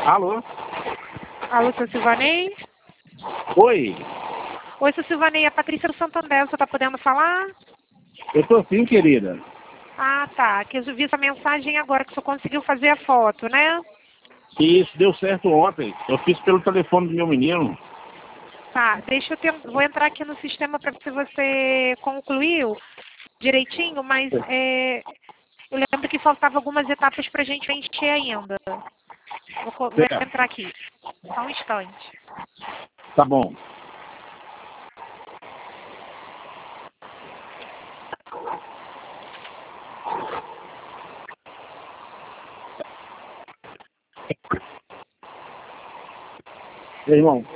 Alô? Alô, seu Silvanei? Oi, Oi, seu Silvanei, a Patrícia do Santander, você tá podendo falar? eu tô sim, querida. Ah, tá, que eu vi essa mensagem agora, que o senhor conseguiu fazer a foto, né? Isso deu certo ontem. Eu fiz pelo telefone do meu menino. Tá, deixa eu vou entrar aqui no sistema para ver se você concluiu direitinho, mas eu lembro que faltavam algumas etapas para a gente preencher ainda. Vou Certo. entrar aqui, só um instante. Tá bom. E aí, irmão?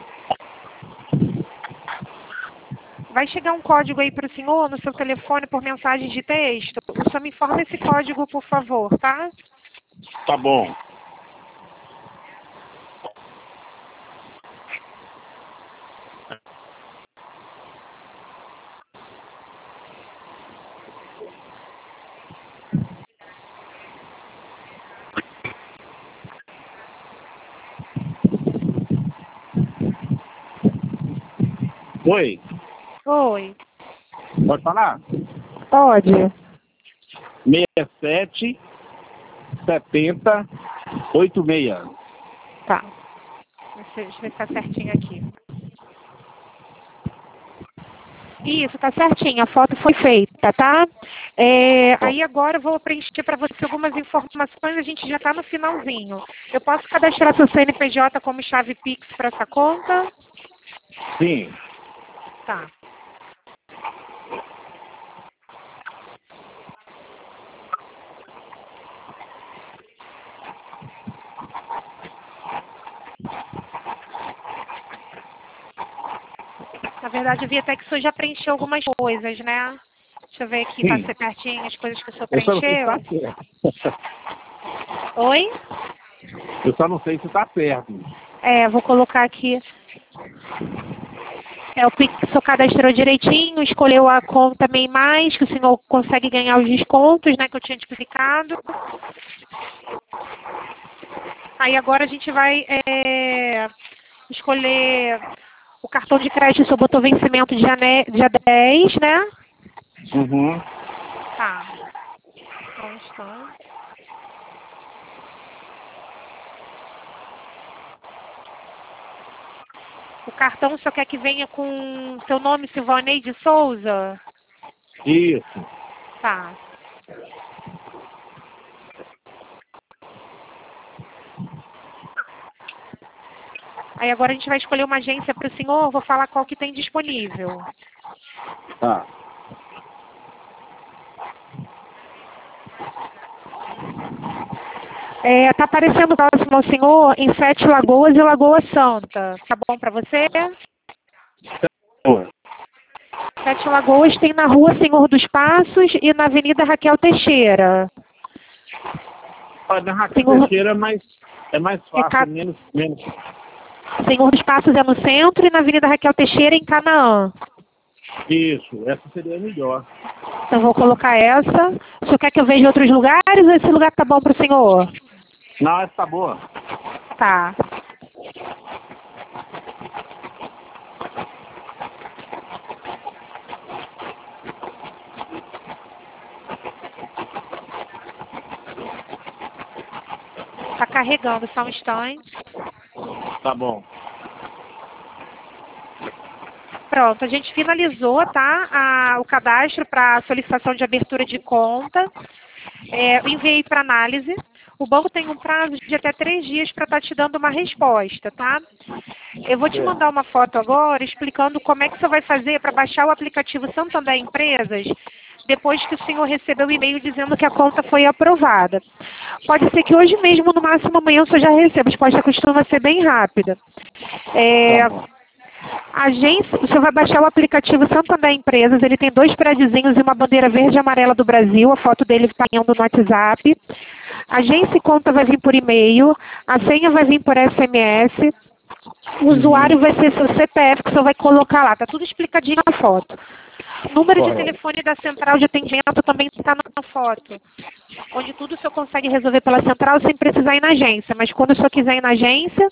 Vai chegar um código aí para o senhor no seu telefone por mensagem de texto? O senhor me informa esse código, por favor, tá? Tá bom. Oi, Oi. pode falar? Pode. 67 70 86. Tá. Deixa eu ver se tá certinho aqui. Isso, tá certinho. A foto foi feita, tá? Aí agora eu vou preencher para você algumas informações. A gente já tá no finalzinho. Eu posso cadastrar seu CNPJ como chave Pix para essa conta? Sim. Tá. Na verdade, eu vi até que o senhor já preencheu algumas coisas, né? Deixa eu ver aqui, tá Sim. certinho as coisas que o senhor Eu só não sei se preencheu. tá certo. Oi? Eu só não sei se tá certo. Vou colocar aqui. O Pix o senhor cadastrou direitinho, escolheu a conta MEI Mais, que o senhor consegue ganhar os descontos, né, que eu tinha te explicado. Aí agora a gente vai escolher o cartão de crédito, o senhor botou vencimento dia 10, né? Uhum. Tá. Só um instante. O cartão o senhor quer que venha com seu nome, Silvanei de Souza? Isso. Tá. Aí agora a gente vai escolher uma agência para o senhor, vou falar qual que tem disponível. Tá. Tá aparecendo próximo ao senhor em Sete Lagoas e Lagoa Santa. Tá bom para você? Boa. Sete Lagoas tem na Rua Senhor dos Passos e na Avenida Raquel Teixeira. Na Raquel Senhor, Teixeira é mais fácil, menos. Senhor dos Passos é no centro e na Avenida Raquel Teixeira em Canaã. Isso, essa seria a melhor. Então vou colocar essa. O senhor quer que eu veja outros lugares ou esse lugar tá bom para o senhor? Não, essa tá boa. Tá. Tá carregando, só um instante. Tá bom. Pronto, a gente finalizou, tá? O cadastro para solicitação de abertura de conta. Eu enviei para análise. O banco tem um prazo de até 3 dias para estar te dando uma resposta, tá? Eu vou te mandar uma foto agora explicando como é que você vai fazer para baixar o aplicativo Santander Empresas depois que o senhor recebeu o e-mail dizendo que a conta foi aprovada. Pode ser que hoje mesmo, no máximo amanhã, o senhor já receba. A resposta costuma ser bem rápida. Tá bom. O senhor vai baixar o aplicativo Santander Empresas, ele tem 2 prédiozinhos e uma bandeira verde e amarela do Brasil, a foto dele está indo no WhatsApp. Agência e conta vai vir por e-mail, a senha vai vir por SMS, o usuário vai ser seu CPF que o senhor vai colocar lá, tá tudo explicadinho na foto. Número de Correto. telefone da central de atendimento também está na foto. Onde tudo o senhor consegue resolver pela central sem precisar ir na agência. Mas quando o senhor quiser ir na agência,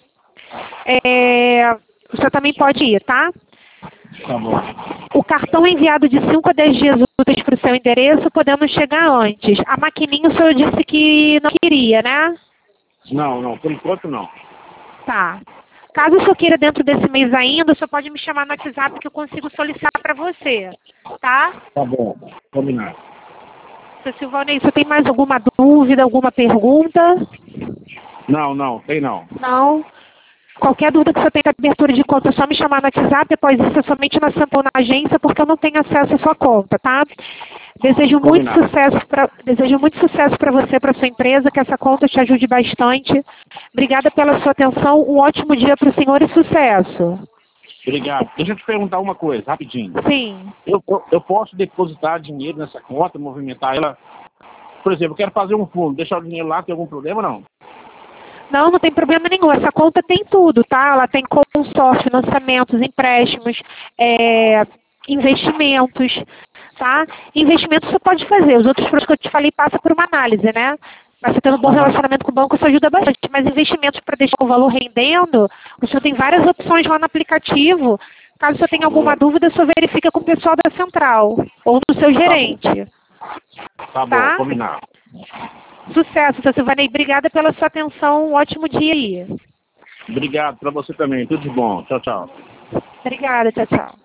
o senhor também pode ir, tá? Tá bom. O cartão é enviado de 5 a 10 dias úteis para o seu endereço, podendo chegar antes. A maquininha o senhor disse que não queria, né? Não, por enquanto não. Tá. Caso o senhor queira dentro desse mês ainda, o senhor pode me chamar no WhatsApp que eu consigo solicitar para você, tá? Tá bom, combinado. Seu Silvanei, você tem mais alguma dúvida, alguma pergunta? Não, tem não. Não? Qualquer dúvida que você tenha de abertura de conta, é só me chamar no WhatsApp, após isso é somente na central na agência, porque eu não tenho acesso à sua conta, tá? Desejo muito Combinado. sucesso para você, para sua empresa, que essa conta te ajude bastante. Obrigada pela sua atenção, um ótimo dia para o senhor e sucesso. Obrigado. Deixa eu te perguntar uma coisa, rapidinho. Sim. Eu posso depositar dinheiro nessa conta, movimentar ela? Por exemplo, eu quero fazer um fundo, deixar o dinheiro lá, tem algum problema ou não? Não, não tem problema nenhum. Essa conta tem tudo, tá? Ela tem consórcio, financiamentos, empréstimos, investimentos, tá? Investimentos você pode fazer. Os outros produtos que eu te falei passam por uma análise, né? Mas você tendo um bom relacionamento com o banco, isso ajuda bastante. Mas investimentos para deixar o valor rendendo, o senhor tem várias opções lá no aplicativo. Caso o senhor tenha alguma dúvida, o senhor verifica com o pessoal da central ou no seu gerente. Tá bom, combinado. Sucesso, seu Silvanei. Obrigada pela sua atenção. Um ótimo dia aí. Obrigado para você também. Tudo de bom. Tchau, tchau. Obrigada. Tchau, tchau.